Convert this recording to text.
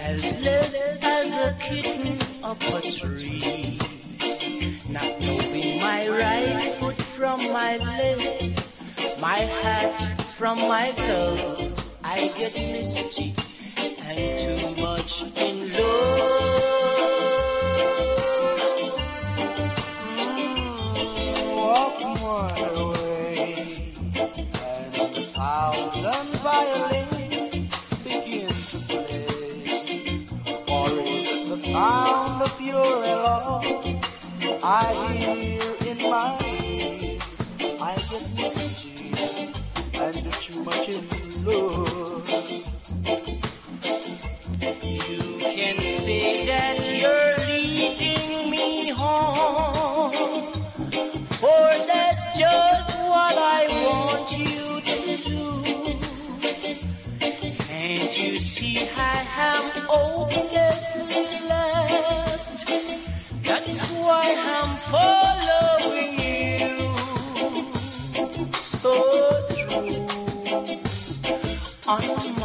helpless as a kitten up a tree, not knowing my right foot from my left, my hat from my glove. I get misty and too much in love. Walk one way, and 1,000 violins begin to play. Or is it the sound of your love I hear in my ear? I get misty and too much in love. You can say that you're leading me home, for that's just what I want you to do. And you see I am hopelessly lost, that's why I'm following you. So true. On